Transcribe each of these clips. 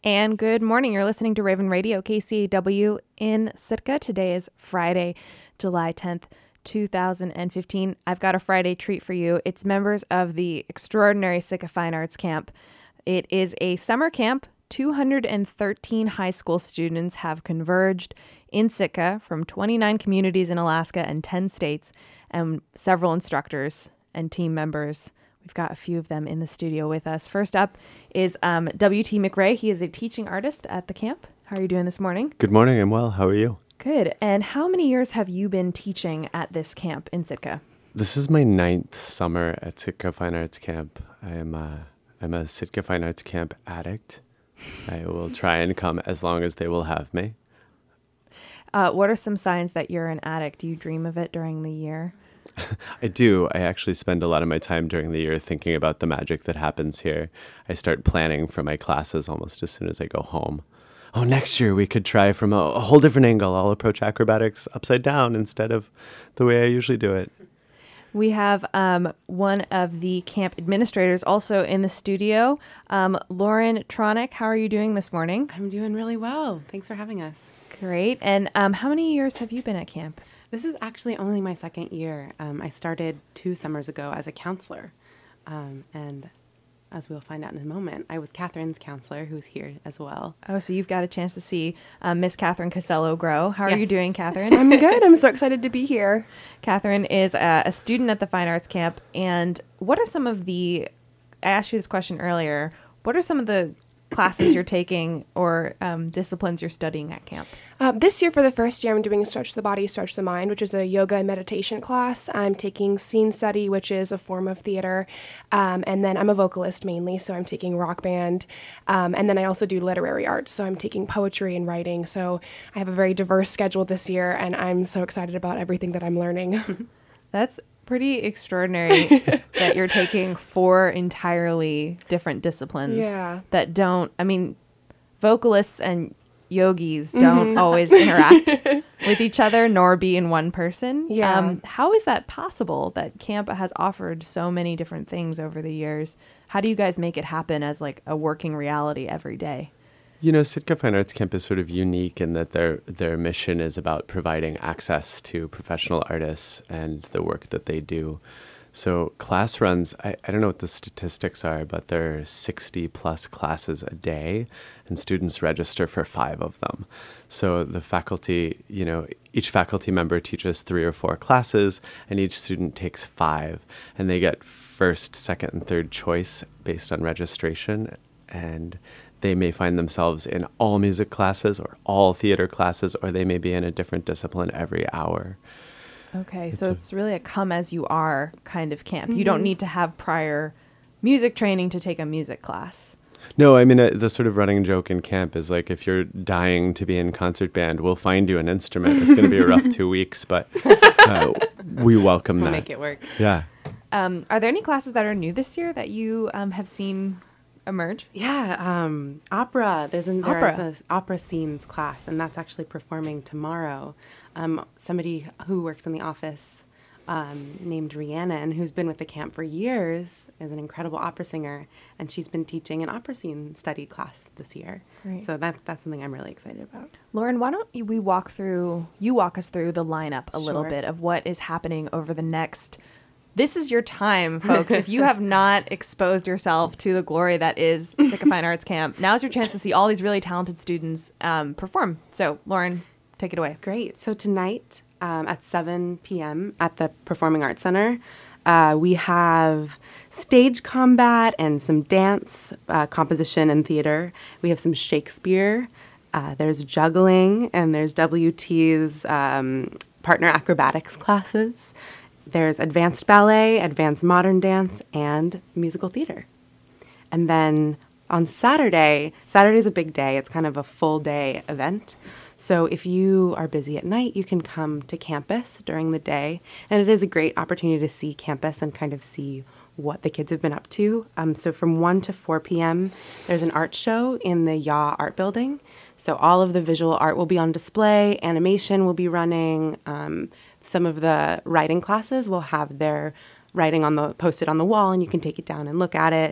And good morning. You're listening to Raven Radio, KCAW in Sitka. Today is Friday, July 10th, 2015. I've got a Friday treat for you. It's members of the extraordinary Sitka Fine Arts Camp. It is a summer camp. 213 high school students have converged in Sitka from 29 communities in Alaska and 10 states, and several instructors and team members. We've got a few of them in the studio with us. First up is W.T. McRae. He is a teaching artist at the camp. How are you doing this morning? Good morning. I'm well. How are you? Good. And how many years have you been teaching at this camp in Sitka? This is my 9th summer at Sitka Fine Arts Camp. I'm a Sitka Fine Arts Camp addict. I will try and come as long as they will have me. What are some signs that you're an addict? Do you dream of it during the year? I do. I actually spend a lot of my time during the year thinking about the magic that happens here. I start planning for my classes almost as soon as I go home. Oh, next year we could try from a whole different angle. I'll approach acrobatics upside down instead of the way I usually do it. We have one of the camp administrators also in the studio, Lauren Tronick. How are you doing this morning? I'm doing really well. Thanks for having us. Great. And how many years have you been at camp? This is actually only my second year. I started 2 summers ago as a counselor. And as we'll find out in a moment, I was Catherine's counselor, who's here as well. Oh, so you've got a chance to see Miss Catherine Costello grow. How are you doing, Catherine? I'm good. I'm so excited to be here. Catherine is a student at the Fine Arts Camp. And what are some of the, I asked you this question earlier, what are some of the classes you're taking or disciplines you're studying at camp? This year, for the first year, I'm doing Stretch the Body, Stretch the Mind, which is a yoga and meditation class. I'm taking scene study, which is a form of theater. And then I'm a vocalist mainly, so I'm taking rock band. And then I also do literary arts, so I'm taking poetry and writing. So I have a very diverse schedule this year, and I'm so excited about everything that I'm learning. That's pretty extraordinary that you're taking 4 entirely different disciplines that don't, I mean, vocalists and yogis don't always interact with each other nor be in one person. How is that possible that camp has offered so many different things over the years? How do you guys make it happen as like a working reality every day? You know, Sitka Fine Arts Camp is sort of unique in that their mission is about providing access to professional artists and the work that they do. So class runs, I don't know what the statistics are, but there are 60 plus classes a day, and students register for 5 of them. So the faculty, you know, each faculty member teaches 3 or 4 classes, and each student takes 5, and they get first, second, and third choice based on registration. And they may find themselves in all music classes or all theater classes, or they may be in a different discipline every hour. Okay, so it's really a come as you are kind of camp. You don't need to have prior music training to take a music class. No, I mean, the sort of running joke in camp is like, if you're dying to be in concert band, we'll find you an instrument. It's going to be a rough 2 weeks, but we welcome that. We'll make it work. Yeah. Are there any classes that are new this year that you have seen emerge? Yeah, opera. There's an opera scenes class, and that's actually performing tomorrow. Somebody who works in the office named Rhiannon, who's been with the camp for years, is an incredible opera singer, and she's been teaching an opera scene study class this year. Great. So that's something I'm really excited about. Lauren, why don't you walk us through the lineup a little bit of what is happening over the next. This is your time, folks. If you have not exposed yourself to the glory that is Sitka Fine Arts Camp, now's your chance to see all these really talented students perform. So, Lauren, take it away. Great. So tonight at 7 p.m. at the Performing Arts Center, we have stage combat and some dance, composition and theater. We have some Shakespeare. There's juggling, and there's WT's partner acrobatics classes. There's advanced ballet, advanced modern dance, and musical theater. And then on Saturday's a big day. It's kind of a full day event. So if you are busy at night, you can come to campus during the day. And it is a great opportunity to see campus and kind of see what the kids have been up to. So from 1 to 4 p.m., there's an art show in the YA Art Building. So all of the visual art will be on display. Animation will be running. Some of the writing classes will have their writing posted on the wall, and you can take it down and look at it.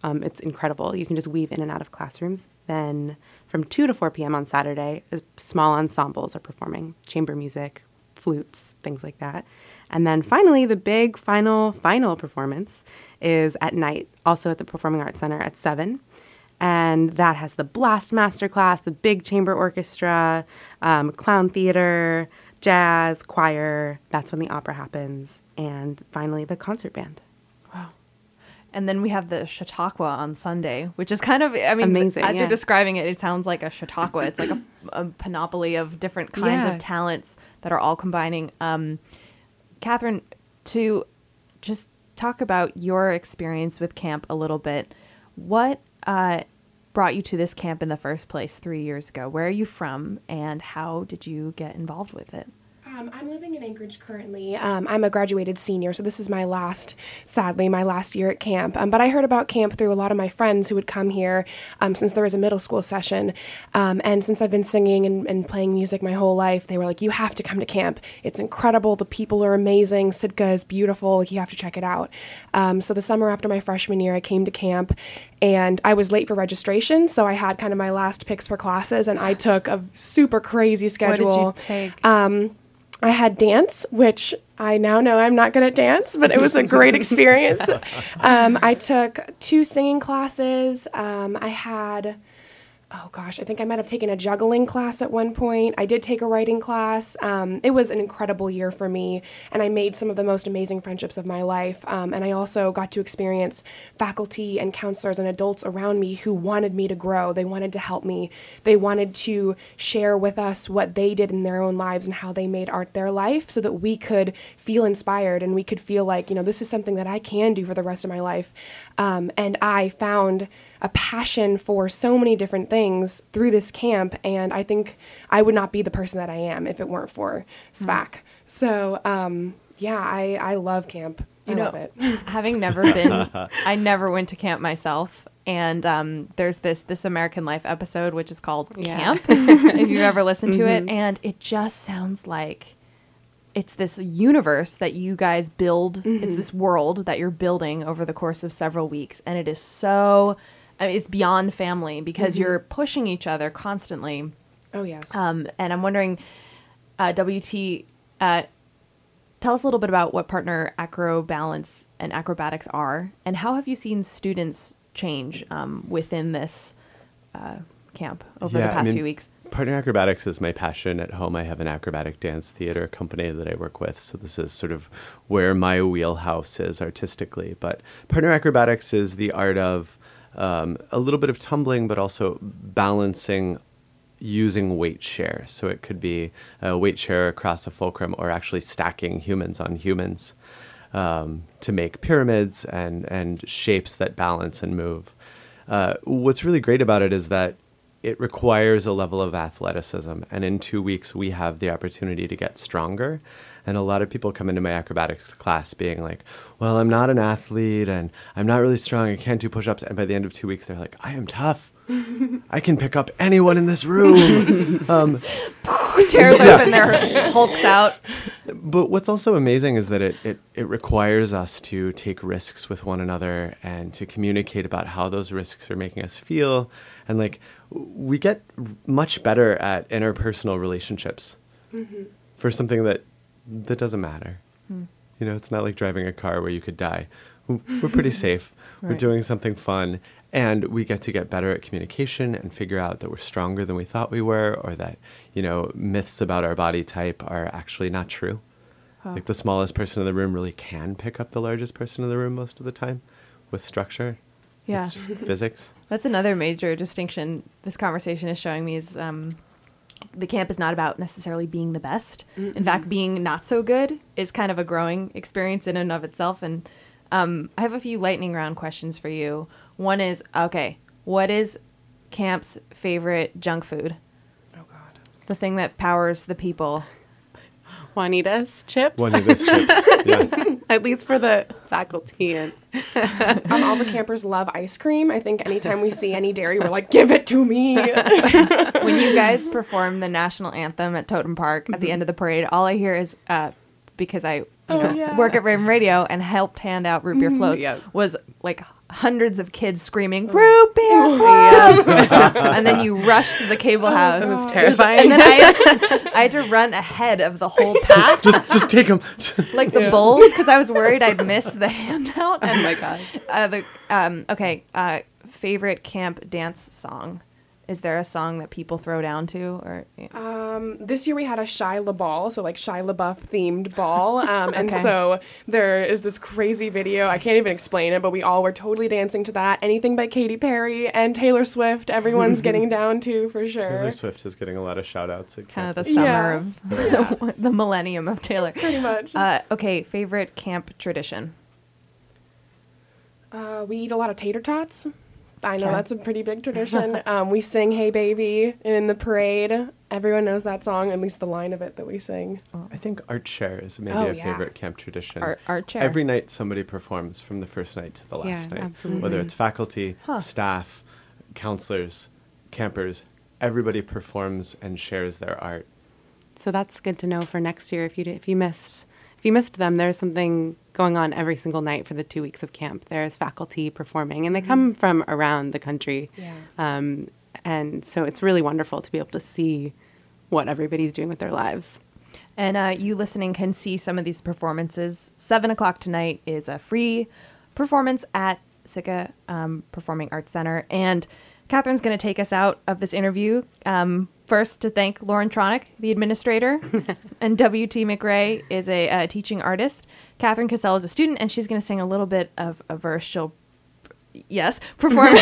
It's incredible. You can just weave in and out of classrooms. Then from 2 to 4 p.m. on Saturday, small ensembles are performing chamber music, flutes, things like that. And then finally, the big final performance is at night, also at the Performing Arts Center at 7. And that has the Blast Masterclass, the big chamber orchestra, clown theater, jazz, choir. That's when the opera happens. And finally, the concert band. Wow. And then we have the Chautauqua on Sunday, which is kind of, I mean, amazing, as you're describing it, it sounds like a Chautauqua. It's like a panoply of different kinds of talents that are all combining. Catherine, to just talk about your experience with camp a little bit, what brought you to this camp in the first place 3 years ago? Where are you from, and how did you get involved with it? I'm living in Anchorage currently. I'm a graduated senior, so this is sadly, my last year at camp. But I heard about camp through a lot of my friends who would come here since there was a middle school session. And since I've been singing and playing music my whole life, they were like, you have to come to camp. It's incredible. The people are amazing. Sitka is beautiful. You have to check it out. So the summer after my freshman year, I came to camp, and I was late for registration, so I had kind of my last picks for classes, and I took a super crazy schedule. What did you take? I had dance, which I now know I'm not good at dance, but it was a great experience. I took 2 singing classes. I think I might have taken a juggling class at one point. I did take a writing class. It was an incredible year for me, and I made some of the most amazing friendships of my life. And I also got to experience faculty and counselors and adults around me who wanted me to grow. They wanted to help me. They wanted to share with us what they did in their own lives and how they made art their life, so that we could feel inspired and we could feel like, this is something that I can do for the rest of my life. And I found a passion for so many different things through this camp, and I think I would not be the person that I am if it weren't for SVAC. So, I love camp. I love it. Having never been, I never went to camp myself, and there's this American Life episode, which is called Camp, if you've ever listened to it, and it just sounds like it's this universe that you guys build. It's this world that you're building over the course of several weeks. And it is it's beyond family, because you're pushing each other constantly. Oh, yes. And I'm wondering, WT, tell us a little bit about what Partner Acrobalance and acrobatics are, and how have you seen students change within this camp over the past few weeks? Partner Acrobatics is my passion at home. I have an acrobatic dance theater company that I work with, so this is sort of where my wheelhouse is artistically. But Partner Acrobatics is the art of a little bit of tumbling, but also balancing using weight share. So it could be a weight share across a fulcrum, or actually stacking humans on humans to make pyramids and shapes that balance and move. What's really great about it is that it requires a level of athleticism. And in 2 weeks, we have the opportunity to get stronger. And a lot of people come into my acrobatics class being like, well, I'm not an athlete and I'm not really strong. I can't do push-ups. And by the end of 2 weeks, they're like, I am tough. I can pick up anyone in this room. Tears open their hulks out. But what's also amazing is that it requires us to take risks with one another and to communicate about how those risks are making us feel. And we get much better at interpersonal relationships for something that doesn't matter. It's not like driving a car where you could die. We're pretty safe. Right. We're doing something fun. And we get to get better at communication and figure out that we're stronger than we thought we were, or that, myths about our body type are actually not true. Huh. Like the smallest person in the room really can pick up the largest person in the room most of the time with structure. Yeah. It's just physics. That's another major distinction this conversation is showing me is the camp is not about necessarily being the best. Mm-hmm. In fact, being not so good is kind of a growing experience in and of itself. And I have a few lightning round questions for you. One is, what is camp's favorite junk food? Oh, God. The thing that powers the people. Juanita's chips. Juanita's chips, yeah. At least for the faculty. And all the campers love ice cream. I think anytime we see any dairy, we're like, give it to me. When you guys perform the national anthem at Totem Park at the end of the parade, all I hear is, because I work at Raven Radio and helped hand out root beer floats, was like hundreds of kids screaming root beer float, and then you rushed to the cable house. That was terrifying. And then I had to run ahead of the whole pack, just take them. like the bulls, because I was worried I'd miss the handout. Oh my gosh. Favorite camp dance song? Is there a song that people throw down to, or? This year we had a Shia LaBeouf, so like Shia LaBeouf themed ball. And Okay. so there is this crazy video. I can't even explain it, but we all were totally dancing to that. Anything by Katy Perry and Taylor Swift, everyone's getting down to for sure. Taylor Swift is getting a lot of shout outs. Kind of the summer of the millennium of Taylor. Pretty much. Okay, favorite camp tradition? We eat a lot of tater tots. I know Okay. that's a pretty big tradition. We sing Hey Baby in the parade. Everyone knows that song, at least the line of it that we sing. I think art share is maybe Oh, a yeah. favorite camp tradition. Art chair. Every night somebody performs from the first night to the last Yeah, night. absolutely. Whether it's faculty, staff, counselors, campers, everybody performs and shares their art. So that's good to know for next year. If you missed them, there's something going on every single night for the 2 weeks of camp. There's faculty performing, and they come from around the country. Yeah. And so it's really wonderful to be able to see what everybody's doing with their lives. And you listening can see some of these performances. 7 o'clock tonight is a free performance at Sitka Performing Arts Center. And Catherine's going to take us out of this interview. First, to thank Lauren Tronick, the administrator, and W.T. McRae is a teaching artist. Catherine Cassell is a student, and she's going to sing a little bit of a verse she'll, perform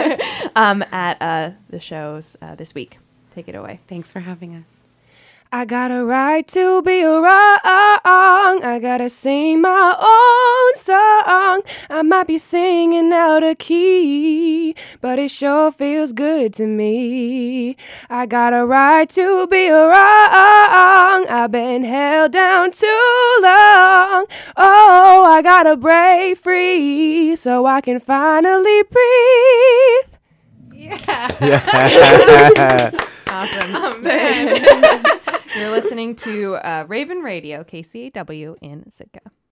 at the shows this week. Take it away. Thanks for having us. I got a right to be wrong. I gotta sing my own song. I might be singing out of key, but it sure feels good to me. I got a right to be wrong. I've been held down too long. Oh, I gotta break free so I can finally breathe. Awesome. You're listening to Raven Radio, KCAW in Sitka.